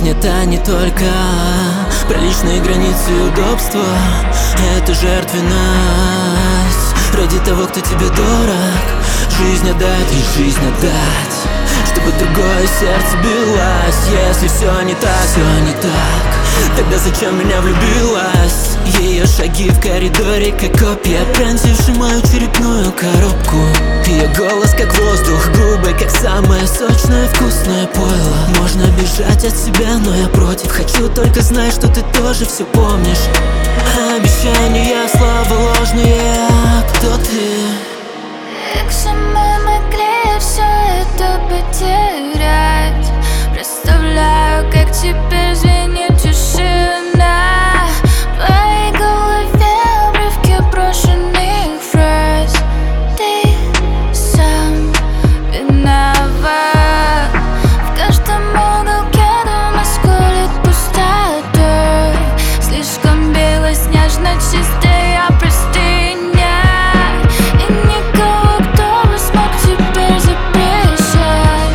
Жизнь это не только про личные границы и удобства. Это жертвенность ради того, кто тебе дорог. Жизнь отдать и жизнь отдать, чтобы другое сердце билось. Если все не так, тогда зачем меня влюбилась? Ее шаги в коридоре, как копья, пронзивший мою черепную коробку. Ее голос, как воздух, грубый, как самое сочное вкусное пойло. Можно бежать от себя, но я против. Хочу только знать, что ты тоже все помнишь. Обещания, слова ложные, кто ты? Как же мы могли все это потерять? Представляю, как теперь звенит тишина в твоей голове, обрывки брошенных фраз. Ты сам виноват. В каждом уголке дома скулит пустотой. Слишком белоснежно чистая простыня, и никого, кто бы смог теперь запрещать.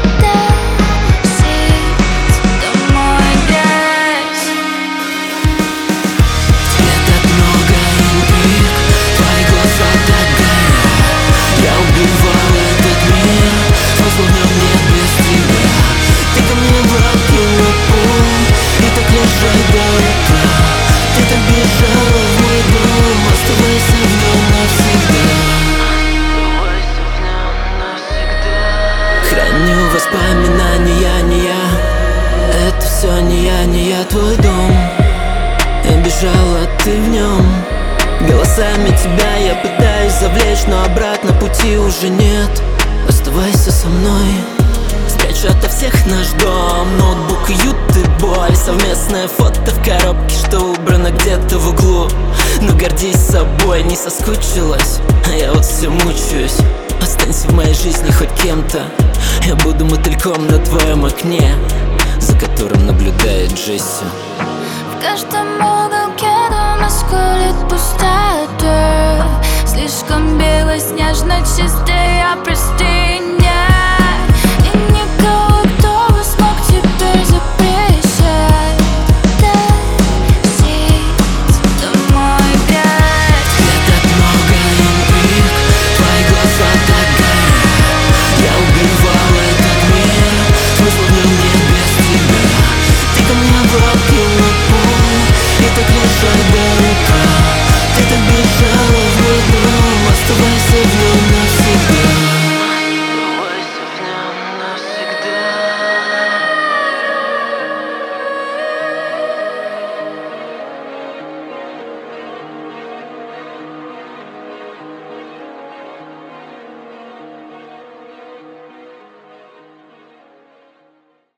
Тащить домой грязь. В тебе так много интриг, твои глаза так горят. Я убивал этот мир, смысл в нем нет без тебя. Ты ко мне бросила путь и так лежать до утра. Ты так бежала в мой дом, оставайся в нем навсегда. Храню воспоминания, не я. Это все не я, твой дом. Я бежала, ты в нем. Голосами тебя я пытаюсь завлечь, но обратно пути уже нет. Оставайся со мной. Спрячу ото всех наш дом, ноутбук, уют и боль. Совместное фото в коробке, что убрано где-то в углу. Но гордись собой, не соскучилась, а я вот все мучаюсь. Останься в моей жизни хоть кем-то. Я буду мотыльком на твоем окне, за которым наблюдает Джесси. В каждом уголке дома скулит пустотой. Слишком белоснежно чистая простыня.